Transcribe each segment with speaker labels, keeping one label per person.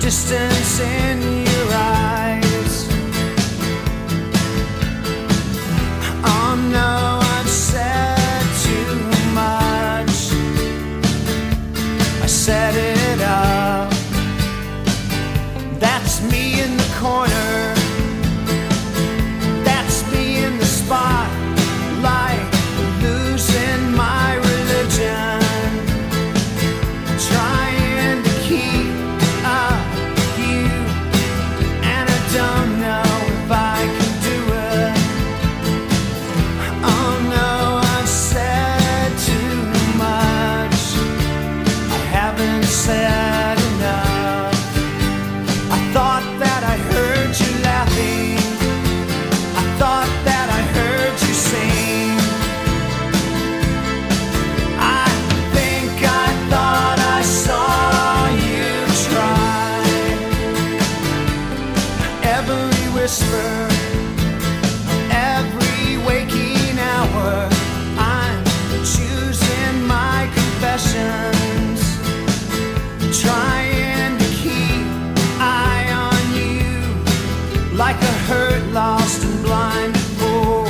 Speaker 1: distance in your eyes. Oh no, I've said too much. I set it up. That's me in the corner. That's me in the spotlight, losing my religion, trying to keep up with you, and I don't know if I can do it. Oh no, I've said too much. I haven't said enough. I thought that I heard you laughing. I thought that I heard you sing. I think I thought I saw you try. Every whisper, every waking hour, I'm choosing my confessions, trying to keep eye on you, like a hurt, lost and blind fool.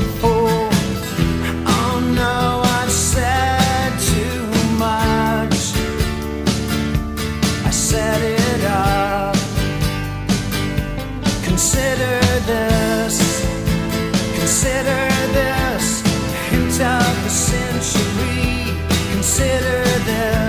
Speaker 1: Oh no, I've said too much. I set it up. Consider this, consider this, hint of the century. Consider this.